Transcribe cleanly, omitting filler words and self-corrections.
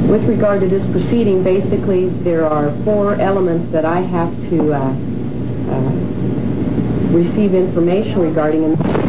With regard to this proceeding, basically there are 4 elements that I have to receive information regarding.